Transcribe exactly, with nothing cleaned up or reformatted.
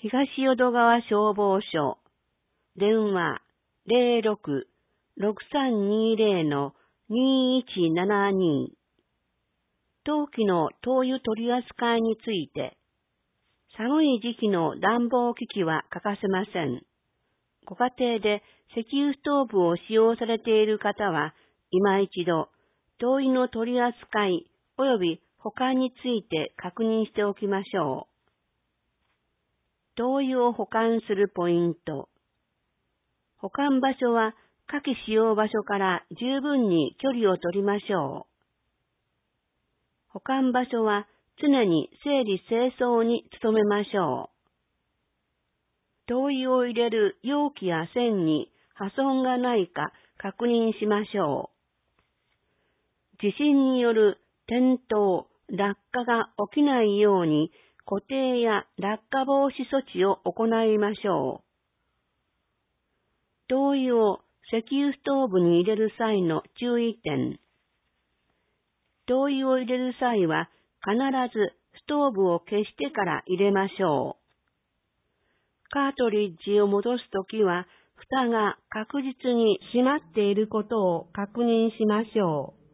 東淀川消防署、電話 ゼロろく ろくさんにゼロ のにいちななに。冬季の灯油取り扱いについて、寒い時期の暖房機器は欠かせません。ご家庭で石油ストーブを使用されている方は、今一度、灯油の取り扱い及び保管について確認しておきましょう。灯油を保管するポイント。保管場所は下記使用場所から十分に距離を取りましょう。保管場所は常に整理清掃に努めましょう。灯油を入れる容器や栓に破損がないか確認しましょう。地震による転倒、落下が起きないように固定や落下防止措置を行いましょう。灯油を石油ストーブに入れる際の注意点。灯油を入れる際は必ずストーブを消してから入れましょう。カートリッジを戻すときは蓋が確実に閉まっていることを確認しましょう。